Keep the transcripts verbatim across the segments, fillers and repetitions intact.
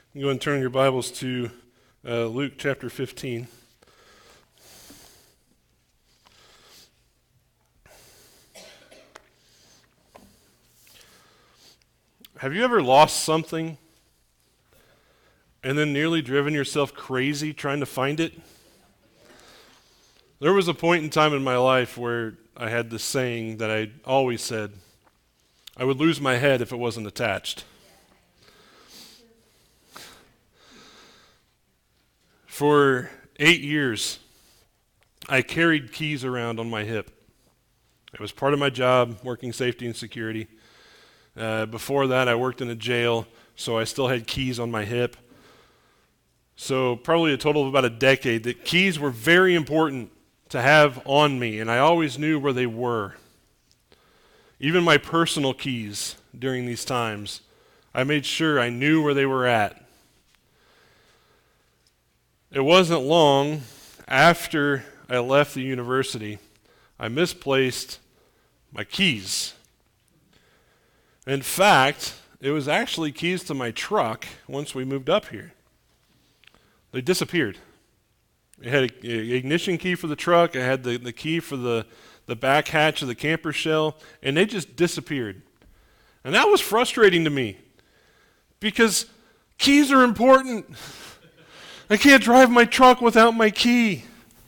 You go and turn your Bibles to uh, Luke chapter fifteen. Have you ever lost something and then nearly driven yourself crazy trying to find it? There was a point in time in my life where I had this saying that I always said, I would lose my head if it wasn't attached. For eight years, I carried keys around on my hip. It was part of my job, working safety and security. Uh, before that, I worked in a jail, so I still had keys on my hip. So probably a total of about a decade that keys were very important to have on me, and I always knew where they were. Even my personal keys during these times, I made sure I knew where they were at. It wasn't long after I left the university, I misplaced my keys. In fact, it was actually keys to my truck once we moved up here. They disappeared. I had an ignition key for the truck, I had the, the key for the, the back hatch of the camper shell, and they just disappeared. And that was frustrating to me because keys are important. I can't drive my truck without my key.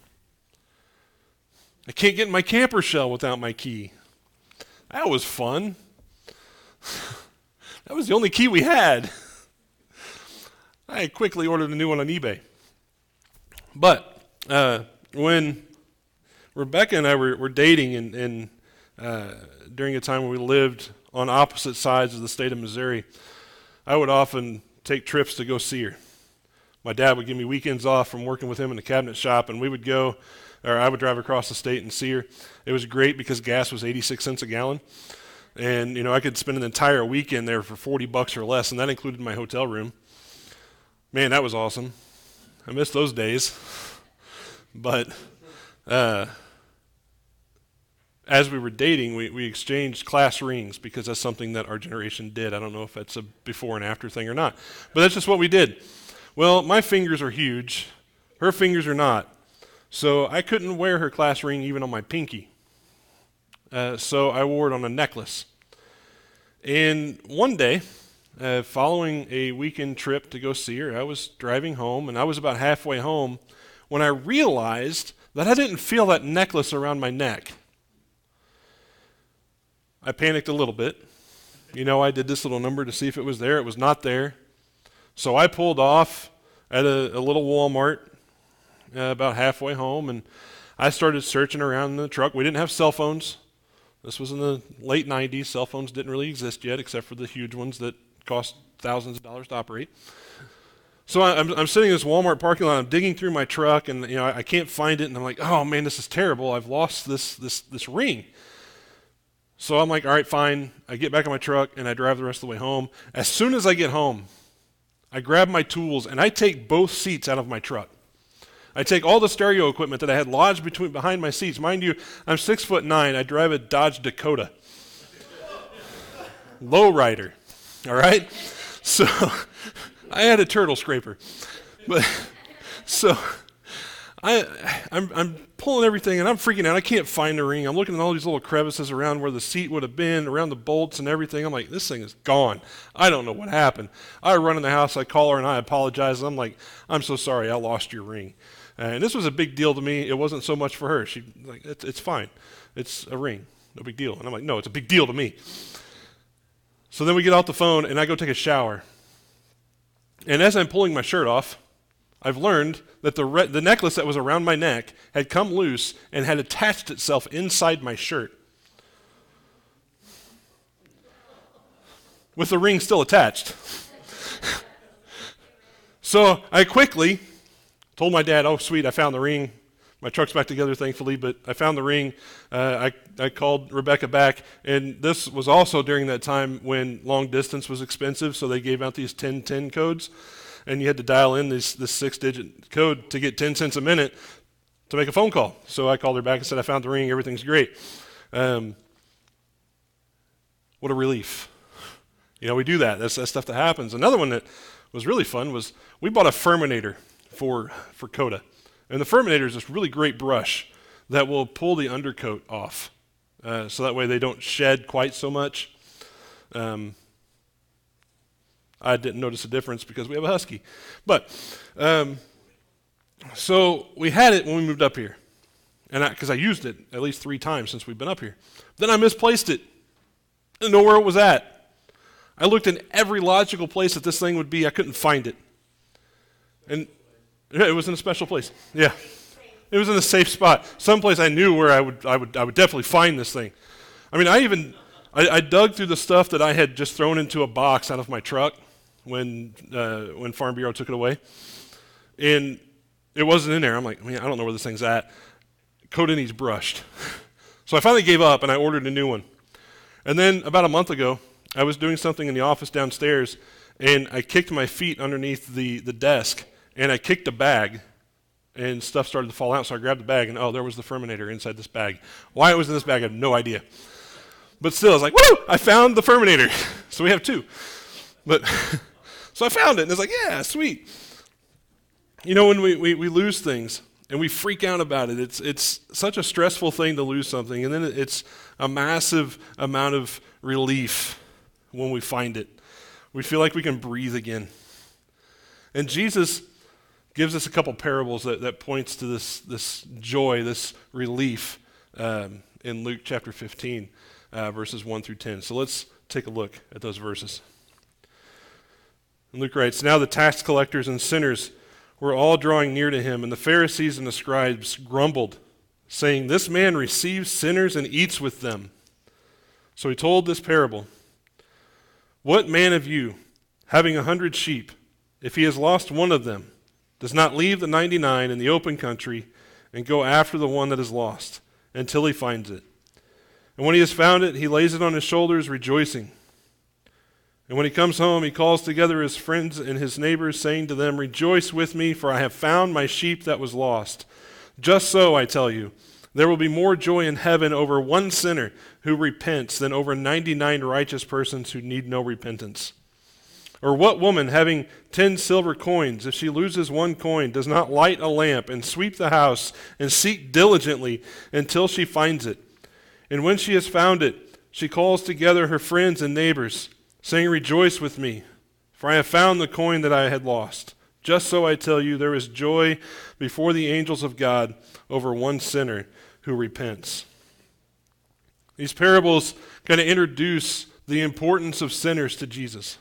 I can't get in my camper shell without my key. That was fun. That was the only key we had. I quickly ordered a new one on eBay. But uh, when Rebecca and I were, were dating and, and uh, during a time when we lived on opposite sides of the state of Missouri, I would often take trips to go see her. My dad would give me weekends off from working with him in the cabinet shop, and we would go, or I would drive across the state and see her. It was great because gas was eighty-six cents a gallon. And, you know, I could spend an entire weekend there for forty bucks or less, and that included my hotel room. Man, that was awesome. I miss those days. But uh, as we were dating, we, we exchanged class rings because that's something that our generation did. I don't know if that's a before and after thing or not. But that's just what we did. Well, my fingers are huge. Her fingers are not. So I couldn't wear her class ring even on my pinky. Uh, so I wore it on a necklace. And one day, uh, following a weekend trip to go see her, I was driving home, and I was about halfway home when I realized that I didn't feel that necklace around my neck. I panicked a little bit. You know, I did this little number to see if it was there. It was not there. So I pulled off at a, a little Walmart uh, about halfway home, and I started searching around in the truck. We didn't have cell phones. This was in the late nineties. Cell phones didn't really exist yet, except for the huge ones that cost thousands of dollars to operate. So I, I'm, I'm sitting in this Walmart parking lot. I'm digging through my truck, and you know I, I can't find it. And I'm like, oh man, this is terrible. I've lost this this this ring. So I'm like, all right, fine. I get back in my truck, and I drive the rest of the way home. As soon as I get home, I grab my tools, and I take both seats out of my truck. I take all the stereo equipment that I had lodged between behind my seats. Mind you, I'm six foot nine. I drive a Dodge Dakota. Lowrider. All right? So I had a turtle scraper. But so I I'm I'm pulling everything, and I'm freaking out. I can't find the ring. I'm looking at all these little crevices around where the seat would have been, around the bolts and everything. I'm like, this thing is gone. I don't know what happened. I run in the house. I call her, and I apologize. I'm like, I'm so sorry. I lost your ring. Uh, and this was a big deal to me. It wasn't so much for her. She like, it's, it's fine. It's a ring. No big deal. And I'm like, no, it's a big deal to me. So then we get off the phone, and I go take a shower. And as I'm pulling my shirt off, I've learned that the re- the necklace that was around my neck had come loose and had attached itself inside my shirt, with the ring still attached. So I quickly told my dad, oh, sweet, I found the ring. My truck's back together, thankfully, but I found the ring. Uh, I, I called Rebecca back, and this was also during that time when long distance was expensive, so they gave out these ten ten codes, and you had to dial in this, this six-digit code to get ten cents a minute to make a phone call. So I called her back and said, I found the ring, everything's great. Um, what a relief. You know, we do that. That's, that's stuff that happens. Another one that was really fun was we bought a Furminator for, for Coda. And the Furminator is this really great brush that will pull the undercoat off. Uh, so that way they don't shed quite so much. Um, I didn't notice a difference because we have a husky. But, um, so we had it when we moved up here. And because I, I used it at least three times since we've been up here. Then I misplaced it. I didn't know where it was at. I looked in every logical place that this thing would be. I couldn't find it. And it was in a special place. Yeah. It was in a safe spot. Someplace I knew where I would I would I would definitely find this thing. I mean, I even I, I dug through the stuff that I had just thrown into a box out of my truck when uh, when Farm Bureau took it away. And it wasn't in there. I'm like, I mean, I don't know where this thing's at. Coda needs brushed. So I finally gave up and I ordered a new one. And then about a month ago, I was doing something in the office downstairs and I kicked my feet underneath the, the desk and I kicked a bag and stuff started to fall out. So I grabbed the bag and oh, there was the Furminator inside this bag. Why it was in this bag, I have no idea. But still, I was like, woo, I found the Furminator. So we have two. But so I found it and it's like, yeah, sweet. You know, when we, we, we lose things and we freak out about it, it's it's such a stressful thing to lose something. And then it's a massive amount of relief when we find it. We feel like we can breathe again. And Jesus gives us a couple parables that, that points to this, this joy, this relief um, in Luke chapter fifteen, uh, verses one through ten. So let's take a look at those verses. And Luke writes, "Now the tax collectors and sinners were all drawing near to him, and the Pharisees and the scribes grumbled, saying, 'This man receives sinners and eats with them.' So he told this parable. 'What man of you, having a hundred sheep, if he has lost one of them, does not leave the ninety-nine in the open country and go after the one that is lost until he finds it? And when he has found it, he lays it on his shoulders, rejoicing. And when he comes home, he calls together his friends and his neighbors, saying to them, "Rejoice with me, for I have found my sheep that was lost. Just so, I tell you, there will be more joy in heaven over one sinner who repents than over ninety-nine righteous persons who need no repentance. Or what woman, having ten silver coins, if she loses one coin, does not light a lamp and sweep the house and seek diligently until she finds it? And when she has found it, she calls together her friends and neighbors, saying, "Rejoice with me, for I have found the coin that I had lost. Just so, I tell you, there is joy before the angels of God over one sinner who repents." These parables kind of introduce the importance of sinners to Jesus,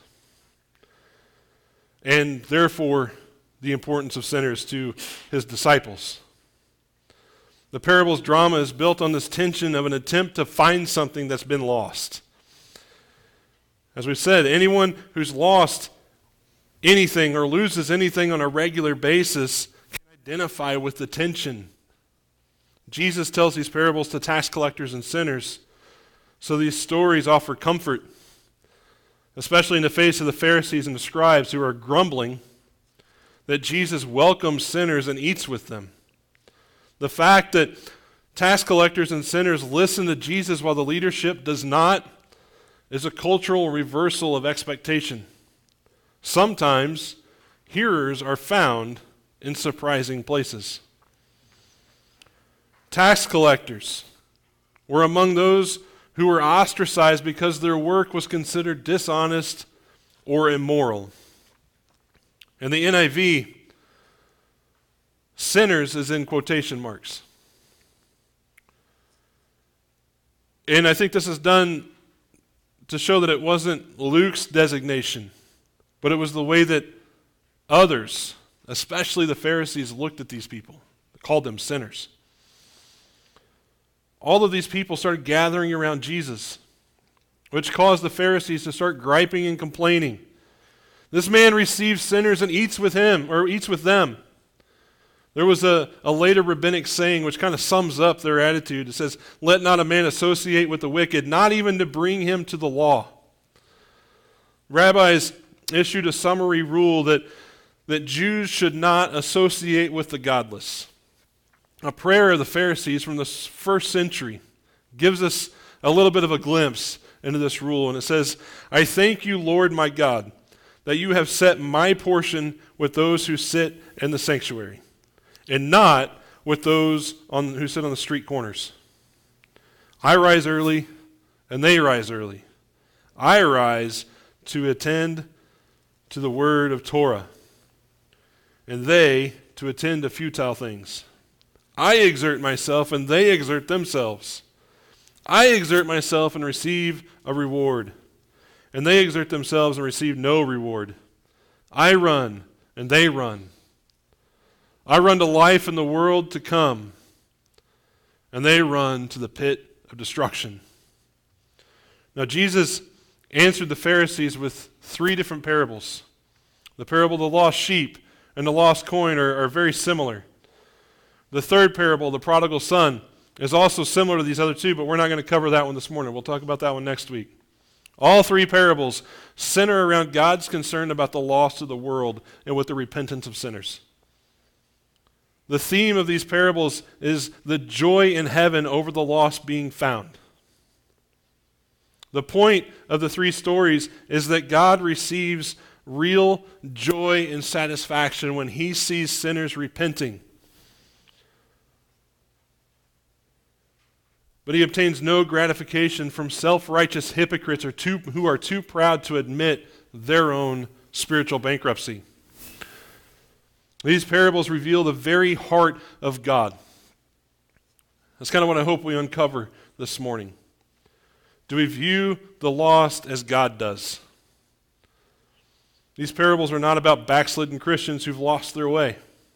and therefore the importance of sinners to his disciples. The parable's drama is built on this tension of an attempt to find something that's been lost. As we said, anyone who's lost anything or loses anything on a regular basis can identify with the tension. Jesus tells these parables to tax collectors and sinners, so these stories offer comfort, especially in the face of the Pharisees and the scribes who are grumbling that Jesus welcomes sinners and eats with them. The fact that tax collectors and sinners listen to Jesus while the leadership does not is a cultural reversal of expectation. Sometimes hearers are found in surprising places. Tax collectors were among those who were ostracized because their work was considered dishonest or immoral. In the N I V, sinners is in quotation marks. And I think this is done to show that it wasn't Luke's designation, but it was the way that others, especially the Pharisees, looked at these people, called them sinners. All of these people started gathering around Jesus, which caused the Pharisees to start griping and complaining. This man receives sinners and eats with him, or eats with them. There was a, a later rabbinic saying which kind of sums up their attitude. It says, "Let not a man associate with the wicked, not even to bring him to the law." Rabbis issued a summary rule that, that Jews should not associate with the godless. A prayer of the Pharisees from the first century gives us a little bit of a glimpse into this rule, and it says, "I thank you, Lord my God, that you have set my portion with those who sit in the sanctuary, and not with those on, who sit on the street corners. I rise early, and they rise early. I arise to attend to the word of Torah, and they to attend to futile things. I exert myself, and they exert themselves. I exert myself and receive a reward, and they exert themselves and receive no reward. I run, and they run. I run to life and the world to come, and they run to the pit of destruction. Now, Jesus answered the Pharisees with three different parables. The parable of the lost sheep and the lost coin are, are very similar. The third parable, the prodigal son, is also similar to these other two, but we're not going to cover that one this morning. We'll talk about that one next week. All three parables center around God's concern about the lost of the world and with the repentance of sinners. The theme of these parables is the joy in heaven over the lost being found. The point of the three stories is that God receives real joy and satisfaction when he sees sinners repenting. But he obtains no gratification from self-righteous hypocrites or too, who are too proud to admit their own spiritual bankruptcy. These parables reveal the very heart of God. That's kind of what I hope we uncover this morning. Do we view the lost as God does? These parables are not about backslidden Christians who've lost their way.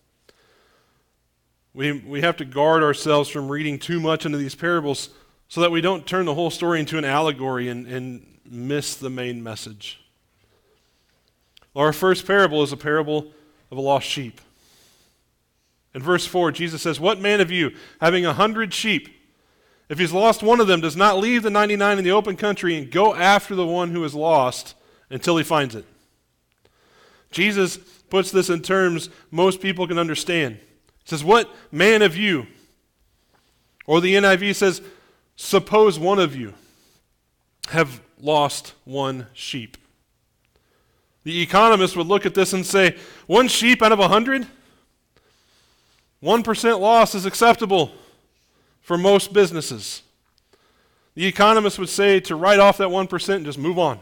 We, we have to guard ourselves from reading too much into these parables so that we don't turn the whole story into an allegory and, and miss the main message. Our first parable is a parable of a lost sheep. In verse four, Jesus says, "What man of you, having a hundred sheep, if he's lost one of them, does not leave the ninety-nine in the open country and go after the one who is lost until he finds it?" Jesus puts this in terms most people can understand. He says, "What man of you?" Or the N I V says, "Suppose one of you have lost one sheep." The economist would look at this and say, one sheep out of a hundred? One percent loss is acceptable for most businesses. The economist would say to write off that one percent and just move on.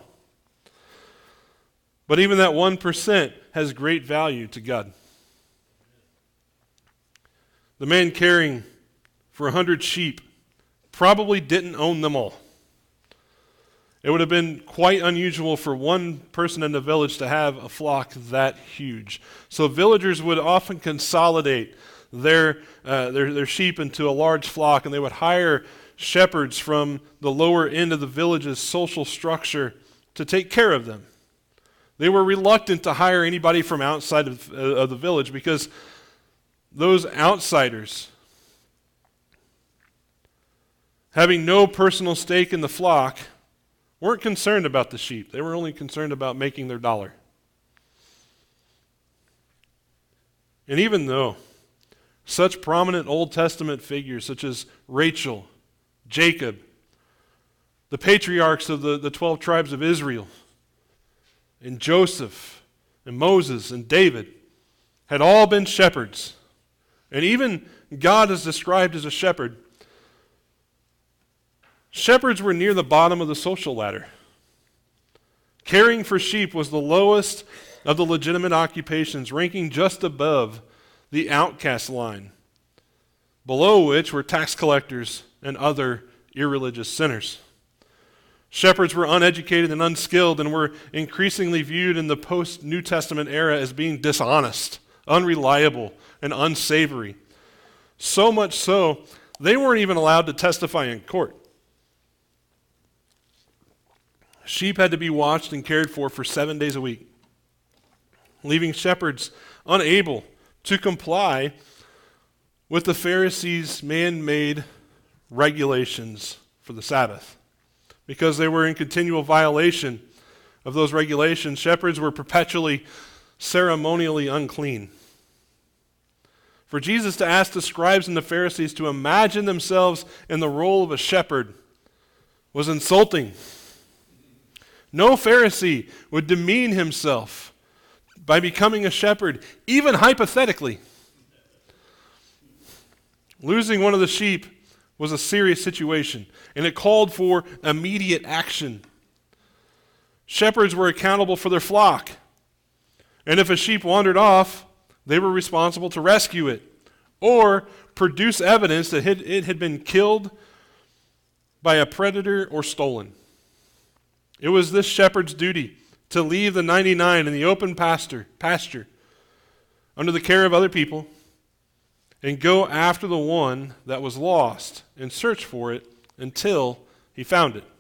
But even that one percent has great value to God. The man caring for a hundred sheep probably didn't own them all. It would have been quite unusual for one person in the village to have a flock that huge. So villagers would often consolidate their, uh, their, their sheep into a large flock, and they would hire shepherds from the lower end of the village's social structure to take care of them. They were reluctant to hire anybody from outside of, uh, of the village because those outsiders, having no personal stake in the flock, weren't concerned about the sheep. They were only concerned about making their dollar. And even though such prominent Old Testament figures such as Rachel, Jacob, the patriarchs of the, the twelve tribes of Israel, and Joseph, and Moses, and David had all been shepherds, and even God is described as a shepherd, shepherds were near the bottom of the social ladder. Caring for sheep was the lowest of the legitimate occupations, ranking just above the outcast line, below which were tax collectors and other irreligious sinners. Shepherds were uneducated and unskilled and were increasingly viewed in the post-New Testament era as being dishonest, unreliable, and unsavory. So much so, they weren't even allowed to testify in court. Sheep had to be watched and cared for for seven days a week, leaving shepherds unable to comply with the Pharisees' man-made regulations for the Sabbath. Because they were in continual violation of those regulations, shepherds were perpetually ceremonially unclean. For Jesus to ask the scribes and the Pharisees to imagine themselves in the role of a shepherd was insulting. No Pharisee would demean himself by becoming a shepherd, even hypothetically. Losing one of the sheep was a serious situation, and it called for immediate action. Shepherds were accountable for their flock, and if a sheep wandered off, they were responsible to rescue it or produce evidence that it had been killed by a predator or stolen. It was this shepherd's duty to leave the ninety-nine in the open pasture, pasture under the care of other people and go after the one that was lost and search for it until he found it.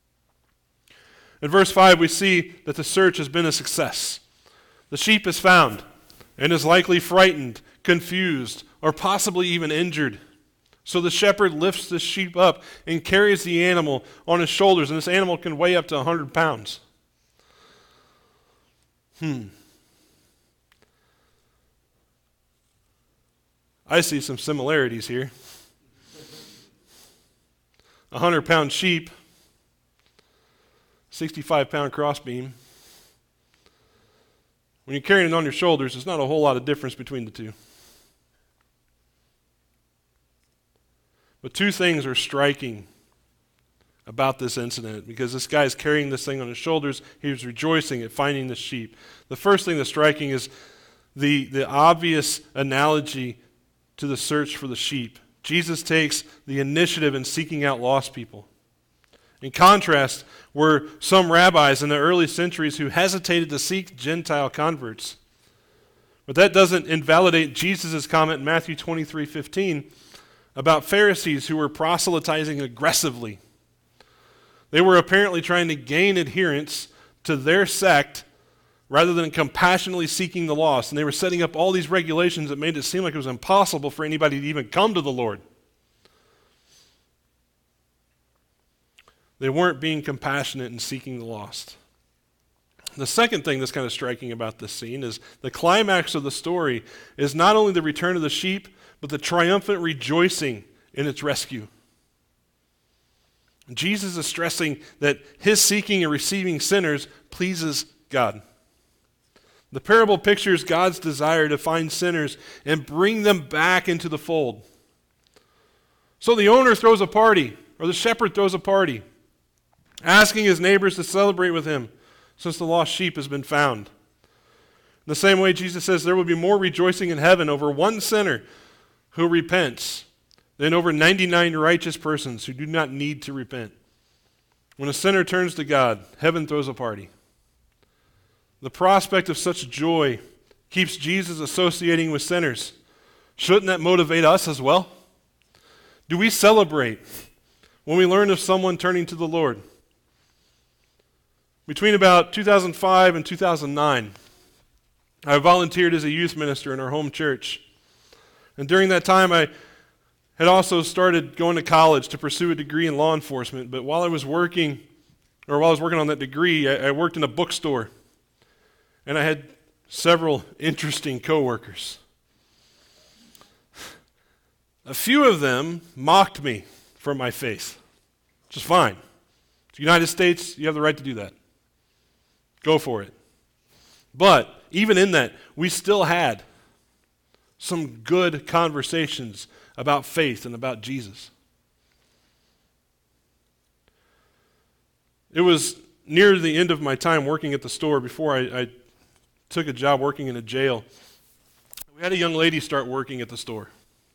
In verse five, we see that the search has been a success. The sheep is found and is likely frightened, confused, or possibly even injured. So the shepherd lifts the sheep up and carries the animal on his shoulders, and this animal can weigh up to one hundred pounds. Hmm. I see some similarities here. A hundred pound sheep, sixty-five pound crossbeam. When you're carrying it on your shoulders, there's not a whole lot of difference between the two. But two things are striking about this incident, because this guy is carrying this thing on his shoulders. He was rejoicing at finding the sheep. The first thing that's striking is the, the obvious analogy to the search for the sheep. Jesus takes the initiative in seeking out lost people. In contrast, were some rabbis in the early centuries who hesitated to seek Gentile converts. But that doesn't invalidate Jesus' comment in Matthew twenty-three fifteen about Pharisees who were proselytizing aggressively. They were apparently trying to gain adherents to their sect rather than compassionately seeking the lost. And they were setting up all these regulations that made it seem like it was impossible for anybody to even come to the Lord. They weren't being compassionate in seeking the lost. The second thing that's kind of striking about this scene is the climax of the story is not only the return of the sheep, but the triumphant rejoicing in its rescue. Jesus is stressing that his seeking and receiving sinners pleases God. The parable pictures God's desire to find sinners and bring them back into the fold. So the owner throws a party, or the shepherd throws a party, asking his neighbors to celebrate with him since the lost sheep has been found. In the same way, Jesus says there will be more rejoicing in heaven over one sinner who repents than over ninety-nine righteous persons who do not need to repent. When a sinner turns to God, heaven throws a party. The prospect of such joy keeps Jesus associating with sinners. Shouldn't that motivate us as well? Do we celebrate when we learn of someone turning to the Lord? Between about two thousand five and two thousand nine, I volunteered as a youth minister in our home church. And during that time, I had also started going to college to pursue a degree in law enforcement. But while I was working, or while I was working on that degree, I, I worked in a bookstore. And I had several interesting coworkers. A few of them mocked me for my faith, which is fine. It's the United States, you have the right to do that. Go for it. But even in that, we still had some good conversations about faith and about Jesus. It was near the end of my time working at the store before I, I took a job working in a jail. We had a young lady start working at the store.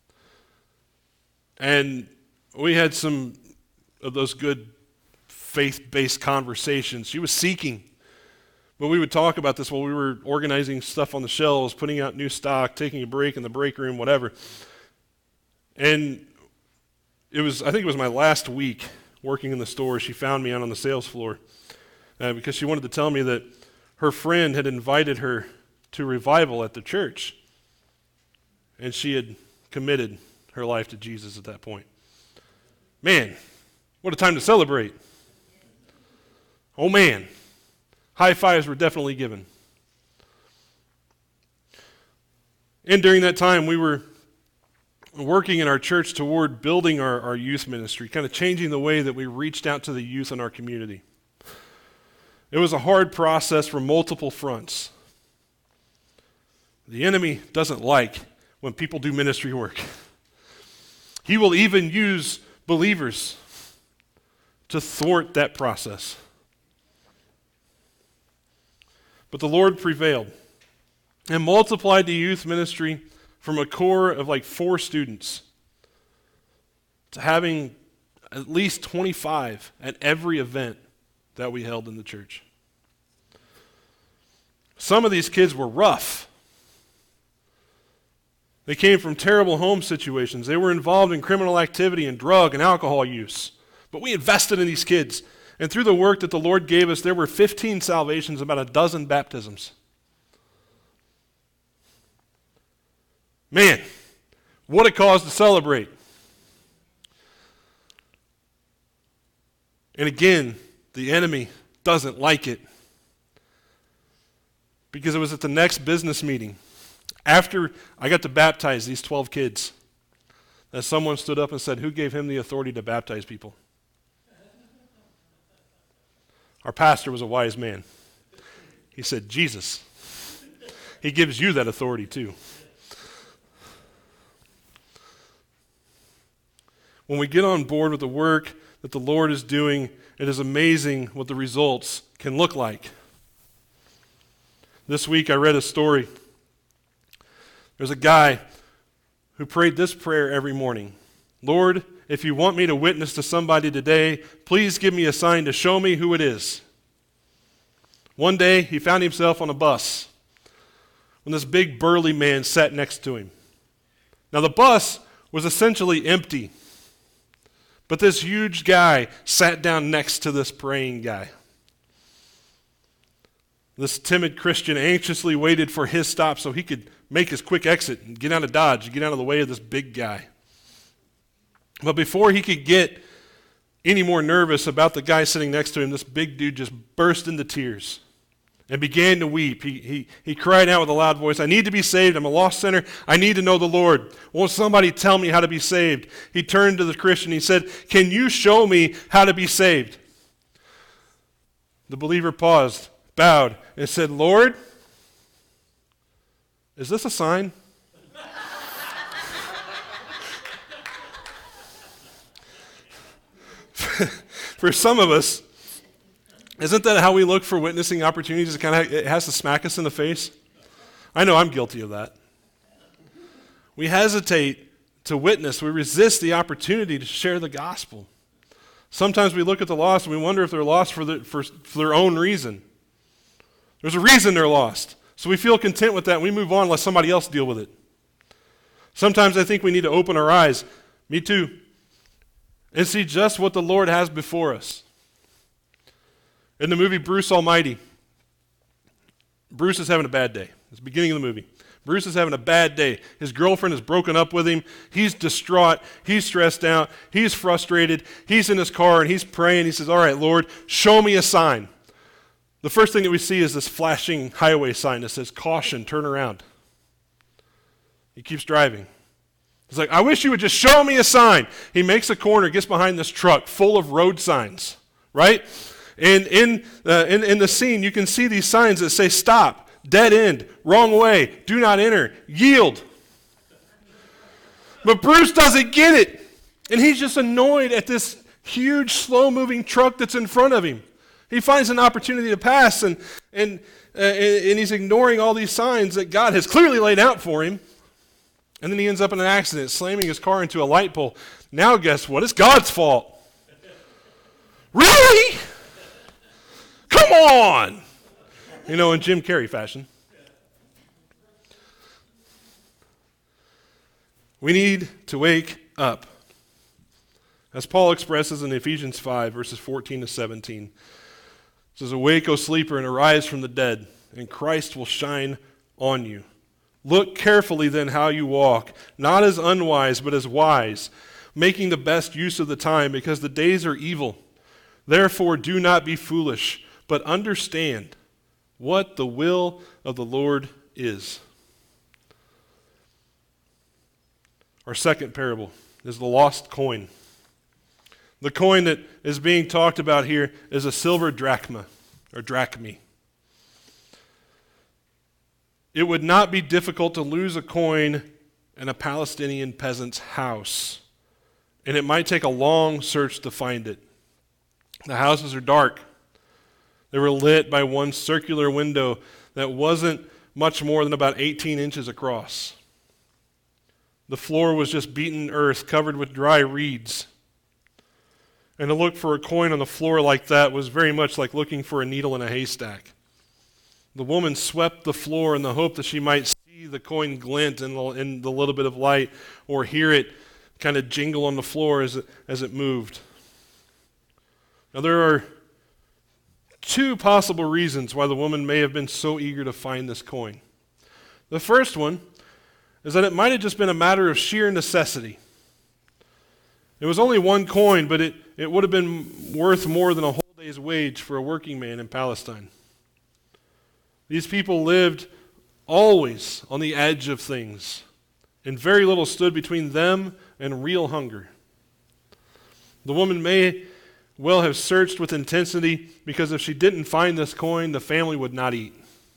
And we had some of those good faith-based conversations. She was seeking. But we would talk about this while we were organizing stuff on the shelves, putting out new stock, taking a break in the break room, whatever. And it was, I think it was my last week working in the store. She found me out on the sales floor uh, because she wanted to tell me that her friend had invited her to revival at the church. And she had committed her life to Jesus at that point. Man, what a time to celebrate. Oh man. High fives were definitely given. And during that time, we were working in our church toward building our, our youth ministry, kind of changing the way that we reached out to the youth in our community. It was a hard process from multiple fronts. The enemy doesn't like when people do ministry work. He will even use believers to thwart that process. But the Lord prevailed and multiplied the youth ministry from a core of like four students to having at least twenty-five at every event that we held in the church. Some of these kids were rough. They came from terrible home situations. They were involved in criminal activity and drug and alcohol use. But we invested in these kids. And through the work that the Lord gave us, there were fifteen salvations, about a dozen baptisms. Man, what a cause to celebrate. And again, the enemy doesn't like it. Because it was at the next business meeting, after I got to baptize these twelve kids, that someone stood up and said, "Who gave him the authority to baptize people?" Our pastor was a wise man. He said, "Jesus. He gives you that authority too." When we get on board with the work that the Lord is doing, it is amazing what the results can look like. This week I read a story. There's a guy who prayed this prayer every morning. "Lord, if you want me to witness to somebody today, please give me a sign to show me who it is." One day, he found himself on a bus when this big burly man sat next to him. Now, the bus was essentially empty, but this huge guy sat down next to this praying guy. This timid Christian anxiously waited for his stop so he could make his quick exit and get out of Dodge, and get out of the way of this big guy. But before he could get any more nervous about the guy sitting next to him, this big dude just burst into tears and began to weep. He, he, he cried out with a loud voice, "I need to be saved. I'm a lost sinner. I need to know the Lord. Won't somebody tell me how to be saved?" He turned to the Christian. He said, "Can you show me how to be saved?" The believer paused, bowed, and said, "Lord, is this a sign?" For some of us, isn't that how we look for witnessing opportunities? It kind of it has to smack us in the face. I know I'm guilty of that. We hesitate to witness. We resist the opportunity to share the gospel. Sometimes we look at the lost and we wonder if they're lost for, the, for, for their own reason. There's a reason they're lost. So we feel content with that and we move on, let somebody else deal with it. Sometimes I think we need to open our eyes, me too, and see just what the Lord has before us. In the movie Bruce Almighty, Bruce is having a bad day. It's the beginning of the movie. Bruce is having a bad day. His girlfriend has broken up with him. He's distraught. He's stressed out. He's frustrated. He's in his car and he's praying. He says, "All right, Lord, show me a sign." The first thing that we see is this flashing highway sign that says, "Caution, turn around." He keeps driving. He's like, "I wish you would just show me a sign." He makes a corner, gets behind this truck full of road signs, right? And in, uh, in, in the scene, you can see these signs that say, "Stop, dead end, wrong way, do not enter, yield." But Bruce doesn't get it. And he's just annoyed at this huge, slow-moving truck that's in front of him. He finds an opportunity to pass, and, and, uh, and he's ignoring all these signs that God has clearly laid out for him. And then he ends up in an accident, slamming his car into a light pole. Now guess what? It's God's fault. Really? Come on! You know, in Jim Carrey fashion. We need to wake up. As Paul expresses in Ephesians five, verses fourteen to seventeen. It says, "Awake, O sleeper, and arise from the dead, and Christ will shine on you. Look carefully then how you walk, not as unwise, but as wise, making the best use of the time, because the days are evil. Therefore do not be foolish, but understand what the will of the Lord is." Our second parable is the lost coin. The coin that is being talked about here is a silver drachma. or drachmi. It would not be difficult to lose a coin in a Palestinian peasant's house, and it might take a long search to find it. The houses are dark. They were lit by one circular window that wasn't much more than about eighteen inches across. The floor was just beaten earth covered with dry reeds. And to look for a coin on the floor like that was very much like looking for a needle in a haystack. The woman swept the floor in the hope that she might see the coin glint in the, in the little bit of light, or hear it kind of jingle on the floor as it, as it moved. Now there are two possible reasons why the woman may have been so eager to find this coin. The first one is that it might have just been a matter of sheer necessity. It was only one coin, but it, it would have been worth more than a whole day's wage for a working man in Palestine. These people lived always on the edge of things, and very little stood between them and real hunger. The woman may well have searched with intensity, because if she didn't find this coin, the family would not eat.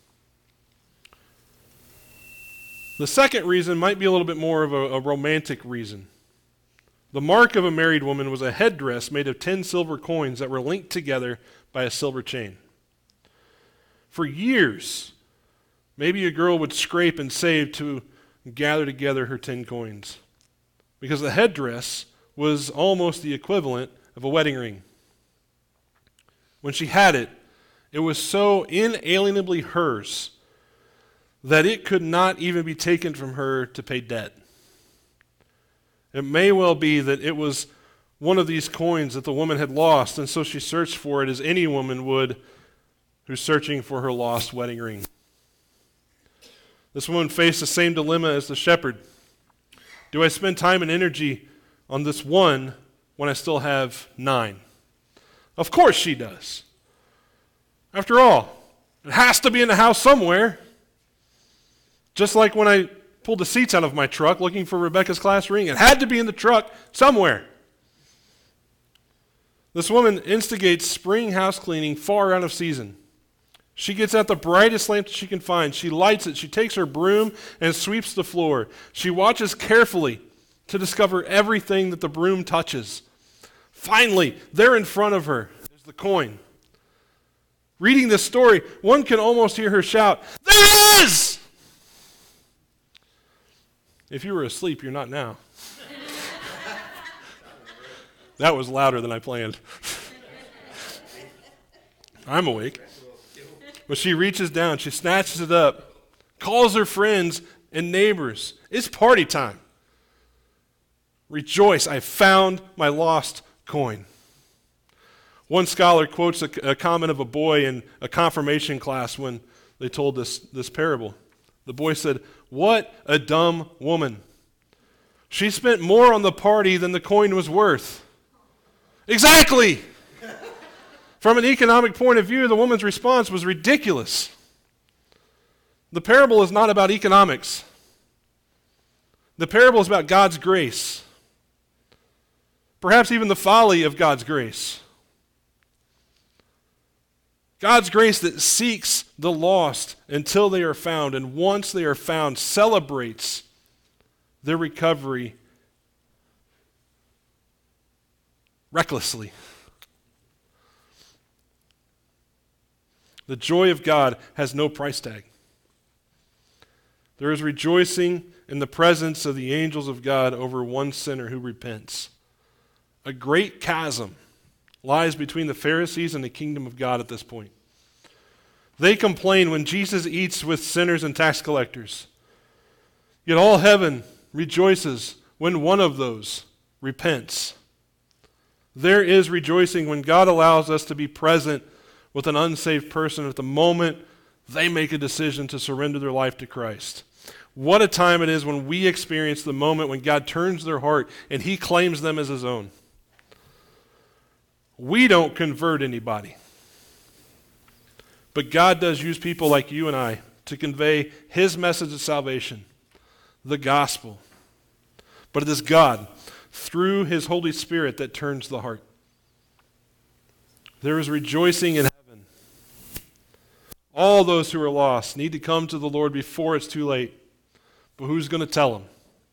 The second reason might be a little bit more of a, a romantic reason. The mark of a married woman was a headdress made of ten silver coins that were linked together by a silver chain. For years, maybe a girl would scrape and save to gather together her ten coins, because the headdress was almost the equivalent of a wedding ring. When she had it, it was so inalienably hers that it could not even be taken from her to pay debt. It may well be that it was one of these coins that the woman had lost, and so she searched for it as any woman would who's searching for her lost wedding ring. This woman faced the same dilemma as the shepherd. Do I spend time and energy on this one when I still have nine? Of course she does. After all, it has to be in the house somewhere. Just like when I pulled the seats out of my truck looking for Rebecca's class ring, it had to be in the truck somewhere. This woman instigates spring house cleaning far out of season. She gets out the brightest lamp that she can find. She lights it. She takes her broom and sweeps the floor. She watches carefully to discover everything that the broom touches. Finally, there in front of her is the coin. Reading this story, one can almost hear her shout, "There it is!" If you were asleep, you're not now. That was louder than I planned. I'm awake. But she reaches down, she snatches it up, calls her friends and neighbors. It's party time. Rejoice, I found my lost coin. One scholar quotes a, a comment of a boy in a confirmation class when they told this, this parable. The boy said, "What a dumb woman. She spent more on the party than the coin was worth." Exactly! From an economic point of view, the woman's response was ridiculous. The parable is not about economics. The parable is about God's grace. Perhaps even the folly of God's grace. God's grace that seeks the lost until they are found, and once they are found, celebrates their recovery recklessly. The joy of God has no price tag. There is rejoicing in the presence of the angels of God over one sinner who repents. A great chasm lies between the Pharisees and the kingdom of God at this point. They complain when Jesus eats with sinners and tax collectors. Yet all heaven rejoices when one of those repents. There is rejoicing when God allows us to be present with an unsaved person at the moment they make a decision to surrender their life to Christ. What a time it is when we experience the moment when God turns their heart and He claims them as His own. We don't convert anybody. But God does use people like you and I to convey His message of salvation, the gospel. But it is God, through His Holy Spirit, that turns the heart. There is rejoicing in heaven All those who are lost need to come to the Lord before it's too late. But who's going to tell them?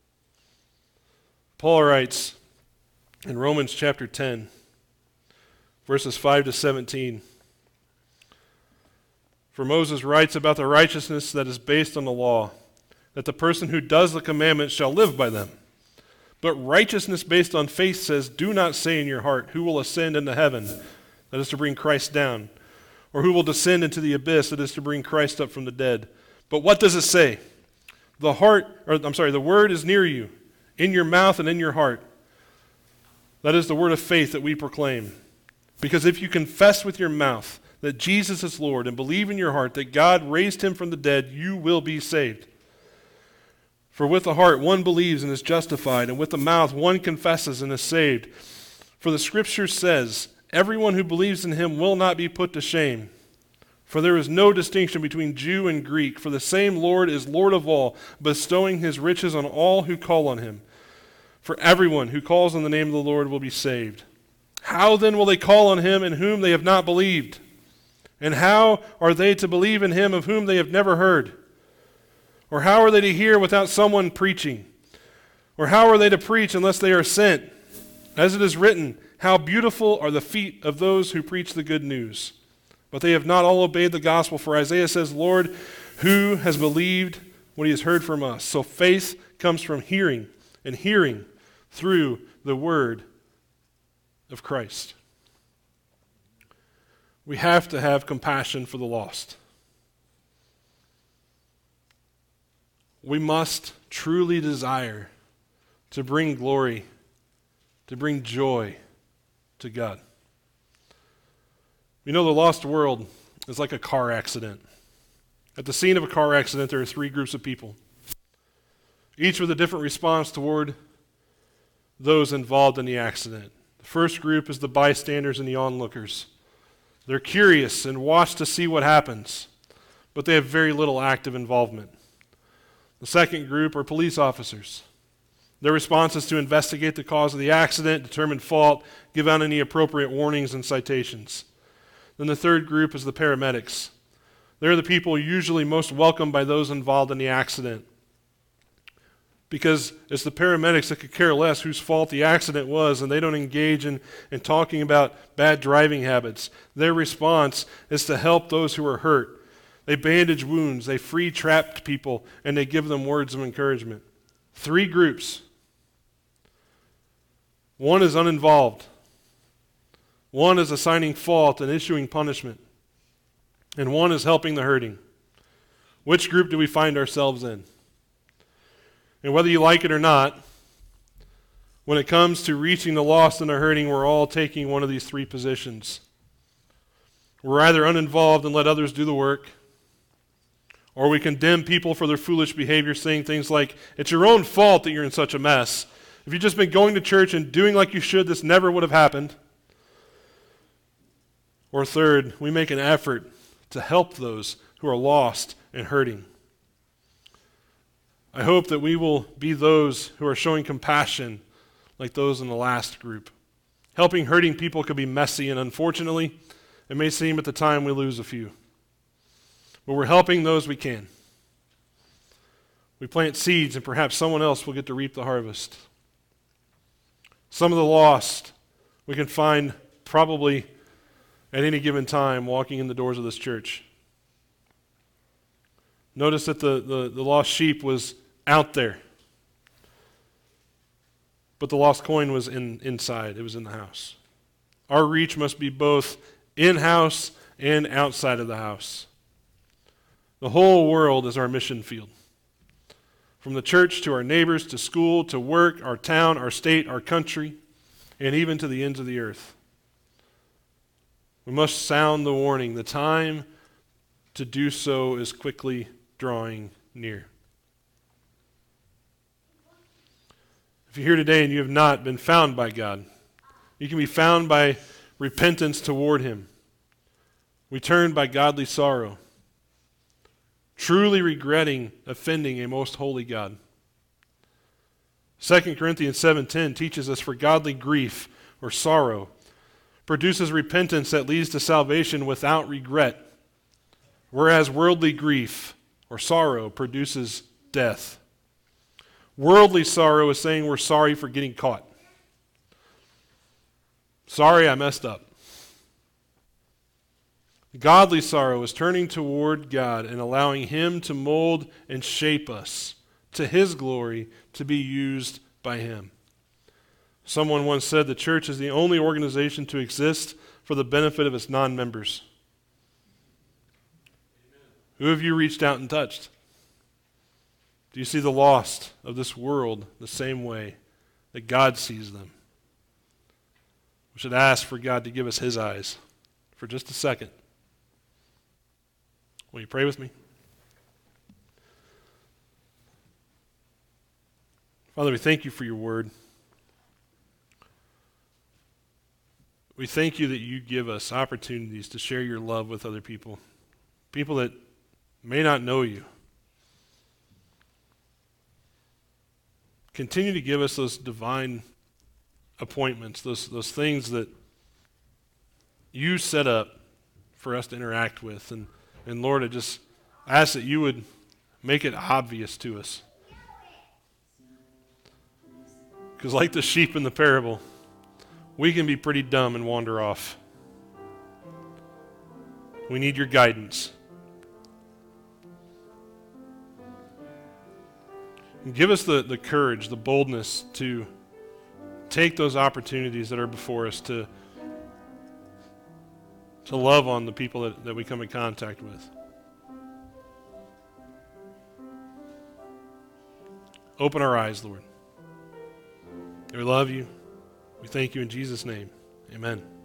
Paul writes in Romans chapter ten, verses five to seventeen, for Moses writes about the righteousness that is based on the law, that the person who does the commandments shall live by them. But righteousness based on faith says, do not say in your heart, who will ascend into heaven, that is to bring Christ down, or who will descend into the abyss, that is to bring Christ up from the dead. But what does it say? The heart, or I'm sorry, the word is near you, in your mouth and in your heart. That is the word of faith that we proclaim. Because if you confess with your mouth that Jesus is Lord and believe in your heart that God raised him from the dead, you will be saved. For with the heart one believes and is justified, and with the mouth one confesses and is saved. For the Scripture says, everyone who believes in him will not be put to shame. For there is no distinction between Jew and Greek, for the same Lord is Lord of all, bestowing his riches on all who call on him. For everyone who calls on the name of the Lord will be saved. How then will they call on him in whom they have not believed? And how are they to believe in him of whom they have never heard? Or how are they to hear without someone preaching? Or how are they to preach unless they are sent? As it is written, how beautiful are the feet of those who preach the good news. But they have not all obeyed the gospel, for Isaiah says, Lord, who has believed what he has heard from us? So faith comes from hearing, and hearing through the word of Christ. We have to have compassion for the lost. We must truly desire to bring glory, to bring joy to God. You know, the lost world is like a car accident. At the scene of a car accident, there are three groups of people, each with a different response toward those involved in the accident. The first group is the bystanders and the onlookers. They're curious and watch to see what happens, but they have very little active involvement. The second group are police officers. Their response is to investigate the cause of the accident, determine fault, give out any appropriate warnings and citations. Then the third group is the paramedics. They're the people usually most welcomed by those involved in the accident, because it's the paramedics that could care less whose fault the accident was, and they don't engage in, in talking about bad driving habits. Their response is to help those who are hurt. They bandage wounds, they free trapped people, and they give them words of encouragement. Three groups. One is uninvolved. One is assigning fault and issuing punishment. And one is helping the hurting. Which group do we find ourselves in? And whether you like it or not, when it comes to reaching the lost and the hurting, we're all taking one of these three positions. We're either uninvolved and let others do the work, or we condemn people for their foolish behavior, saying things like, it's your own fault that you're in such a mess. If you'd just been going to church and doing like you should, this never would have happened. Or third, we make an effort to help those who are lost and hurting. I hope that we will be those who are showing compassion like those in the last group. Helping hurting people can be messy, and unfortunately, it may seem at the time we lose a few. But we're helping those we can. We plant seeds, and perhaps someone else will get to reap the harvest. Some of the lost we can find probably at any given time walking in the doors of this church. Notice that the, the, the lost sheep was out there, but the lost coin was in, inside. It was in the house. Our reach must be both in-house and outside of the house. The whole world is our mission field. From the church to our neighbors, to school, to work, our town, our state, our country, and even to the ends of the earth. We must sound the warning. The time to do so is quickly drawing near. If you're here today and you have not been found by God, you can be found by repentance toward Him. We turn by godly sorrow, truly regretting offending a most holy God. Second Corinthians seven ten teaches us, for godly grief or sorrow produces repentance that leads to salvation without regret, Whereas worldly grief or sorrow produces death. Worldly sorrow is saying we're sorry for getting caught. Sorry, I messed up. Godly sorrow is turning toward God and allowing Him to mold and shape us to His glory to be used by Him. Someone once said the church is the only organization to exist for the benefit of its non-members. Who have you reached out and touched? Do you see the lost of this world the same way that God sees them? We should ask for God to give us His eyes for just a second. Will you pray with me? Father, we thank you for your word. We thank you that you give us opportunities to share your love with other people, people that may not know you. Continue to give us those divine appointments, those, those things that you set up for us to interact with. And, and Lord, I just ask that you would make it obvious to us. Because like the sheep in the parable, we can be pretty dumb and wander off. We need your guidance. And give us the, the courage, the boldness to take those opportunities that are before us to, to love on the people that, that we come in contact with. Open our eyes, Lord. We love you. We thank you in Jesus' name. Amen.